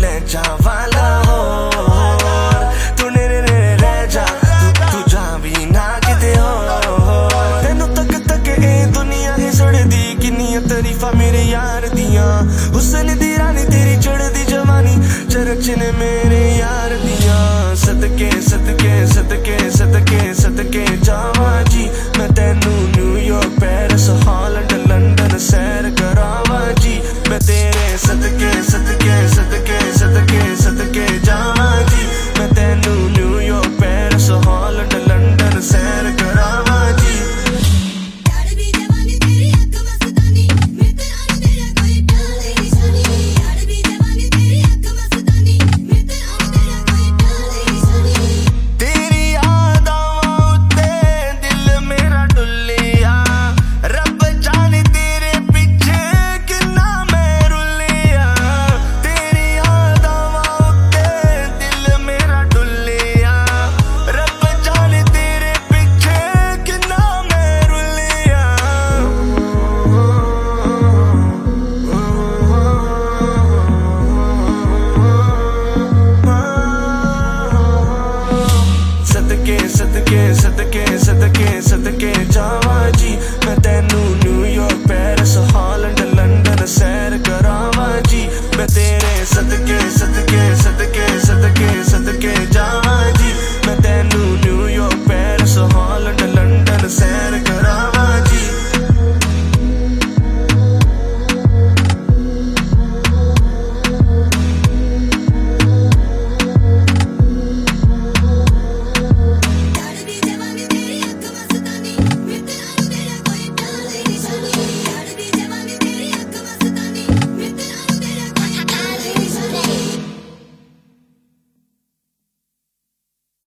ले जावाला हो तू नेरे रह जा तू जा भी ना किते हो तेनू तक तक ए दुनिया ही सड़दी किन्नियां तारीफा मेरे यार दियां हुस्न दी रानी तेरी चढ़दी जवानी चरच ने मेरे यार दियां सदके सदके सदके सदके सदके जा